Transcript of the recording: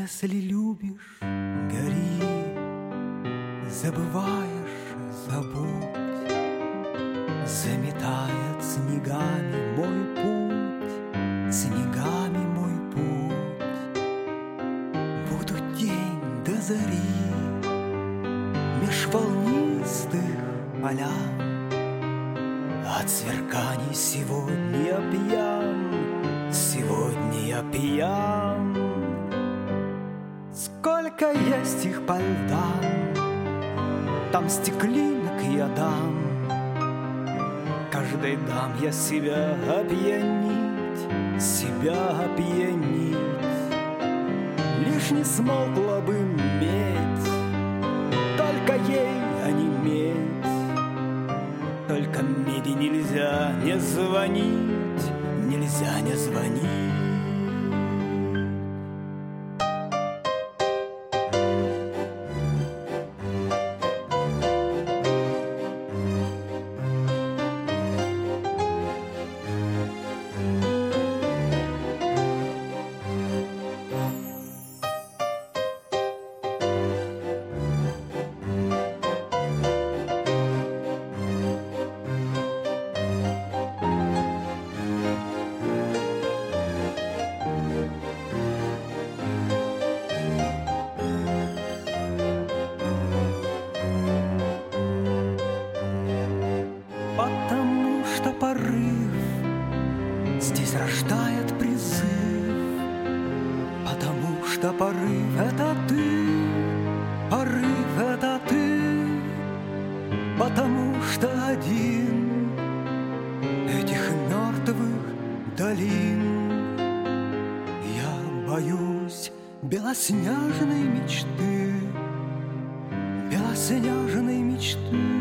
Если любишь, гори, забываешь, забудь. Заметает снегами мой путь, снегами мой путь. Буду день до зари меж волнистых полян. От сверканий сегодня я пьян, сегодня я пьян. Сколько есть их по льдам, там стеклинок я дам. Каждой дам я себя опьянить, себя опьянить. Лишь не смолкла бы медь, только ей онеметь. Только меди нельзя не звонить, нельзя не звонить. Потому что порыв здесь рождает призыв. Потому что порыв — это ты, порыв — это ты. Потому что один этих мертвых долин я боюсь белоснежной мечты, белоснежной мечты.